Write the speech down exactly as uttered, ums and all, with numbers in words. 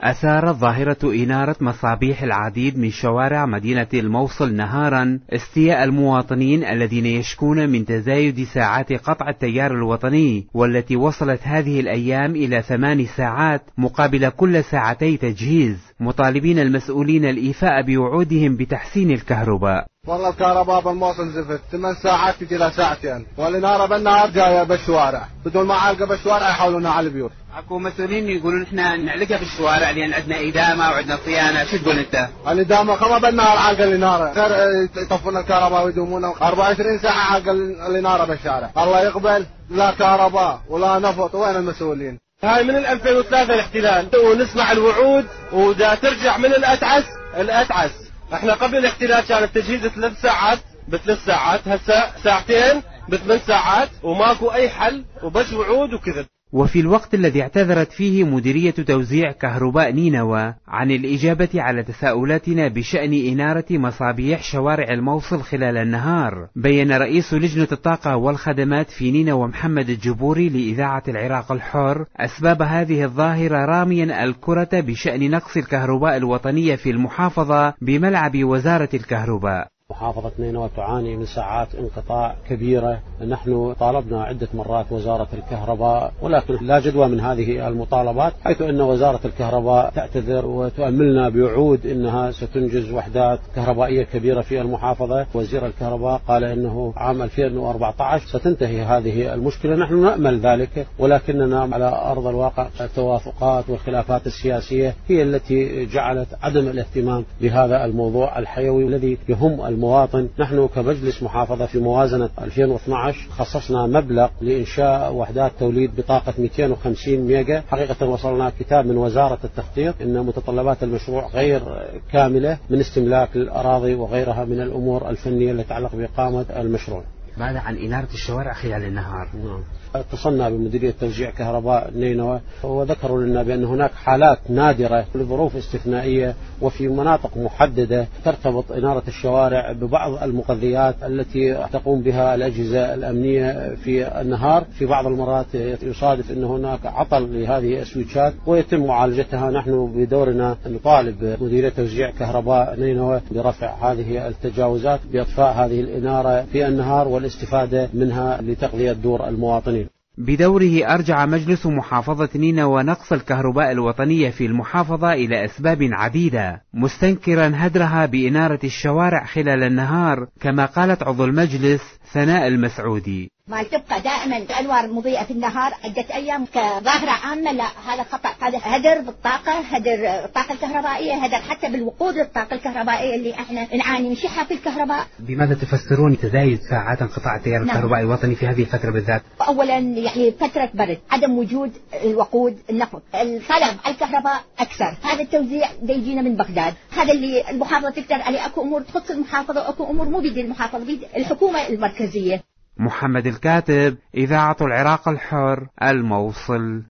أثارت ظاهرة إنارة مصابيح العديد من شوارع مدينة الموصل نهارا استياء المواطنين الذين يشكون من تزايد ساعات قطع التيار الوطني، والتي وصلت هذه الأيام إلى ثمان ساعات مقابل كل ساعتي تجهيز، مطالبين المسؤولين الإيفاء بوعودهم بتحسين الكهرباء. والله الكهرباء بالموصل زفت، ثمان ساعات تجي لها ساعتين، والإنارة بالنهار جاية بالشوارع، بدون ما علقة بالشوارع يحولونها على البيوت. اكو مسؤولين يقولون احنا نعلقها بالشوارع لان عندنا ادامه وعندنا صيانه، شو تقول انت؟ الادامه خما بالنهار علقة الإنارة، غير يطفون الكهرباء ويدومونها أربعة وعشرين ساعة علقة الإنارة بالشارع، الله يقبل لا كهرباء ولا نفط، وين المسؤولين؟ هاي من ألفين وثلاثة الاحتلال، ونسمع الوعود ودا ترجع من الأتعس الأتعس. احنا قبل الاحتلال كان التجهيز ثلاث ساعات بثلاث ساعات، هسه ساعتين بثمان ساعات وماكو اي حل وبس وعود وكذب. وفي الوقت الذي اعتذرت فيه مديرية توزيع كهرباء نينوى عن الإجابة على تساؤلاتنا بشأن إنارة مصابيح شوارع الموصل خلال النهار، بين رئيس لجنة الطاقة والخدمات في نينوى محمد الجبوري لإذاعة العراق الحر أسباب هذه الظاهرة، راميا الكرة بشأن نقص الكهرباء الوطنية في المحافظة بملعب وزارة الكهرباء. محافظة نينوى تعاني من ساعات انقطاع كبيرة، نحن طالبنا عدة مرات وزارة الكهرباء ولكن لا جدوى من هذه المطالبات، حيث أن وزارة الكهرباء تعتذر وتؤملنا بوعود أنها ستنجز وحدات كهربائية كبيرة في المحافظة. وزير الكهرباء قال أنه عام ألفين وأربعة عشر ستنتهي هذه المشكلة، نحن نأمل ذلك، ولكننا على أرض الواقع التوافقات والخلافات السياسية هي التي جعلت عدم الاهتمام بهذا الموضوع الحيوي الذي يهم المواطن. نحن كمجلس محافظة في موازنة ألفين واثني عشر خصصنا مبلغ لإنشاء وحدات توليد بطاقة مئتين وخمسين ميجا. حقيقة وصلنا كتاب من وزارة التخطيط إن متطلبات المشروع غير كاملة من استملاك الأراضي وغيرها من الأمور الفنية التي تتعلق بإقامة المشروع. ماذا عن إنارة الشوارع خلال النهار؟ نعم. اتصلنا بمديرية توزيع كهرباء نينوى وذكروا لنا بأن هناك حالات نادرة لظروف استثنائية وفي مناطق محددة ترتبط إنارة الشوارع ببعض المغذيات التي تقوم بها الأجهزة الأمنية في النهار. في بعض المرات يصادف أن هناك عطل لهذه السويتشات ويتم معالجتها. نحن بدورنا نطالب مديرية توزيع كهرباء نينوى برفع هذه التجاوزات بإطفاء هذه الإنارة في النهار والاستفادة منها لتقضية دور المواطنين. بدوره أرجع مجلس محافظة نينوى نقص الكهرباء الوطنية في المحافظة إلى أسباب عديدة، مستنكرا هدرها بإنارة الشوارع خلال النهار، كما قالت عضو المجلس ثناء المسعودي. ما تبقى دائما الأنوار مضيئة في النهار عدة أيام كظاهرة عامة، لا هذا خطأ، هذا هدر بالطاقة، هدر الطاقة الكهربائية، هدر حتى بالوقود الطاقة الكهربائية اللي احنا نعاني من شحة في الكهرباء. بماذا تفسرون تزايد ساعات انقطاع التيار الكهربائي الوطني في هذه الفترة بالذات؟ أولا يعني فترة برد، عدم وجود الوقود النفط، الطلب على الكهرباء أكثر، هذا التوزيع بيجينا من بغداد، هذا اللي المحافظة تقدر عليه. أكو أمور تخص المحافظة وأكو أمور مو بيد المحافظة، بيد الحكومة المركزية. محمد الكاتب، إذاعة العراق الحر، الموصل.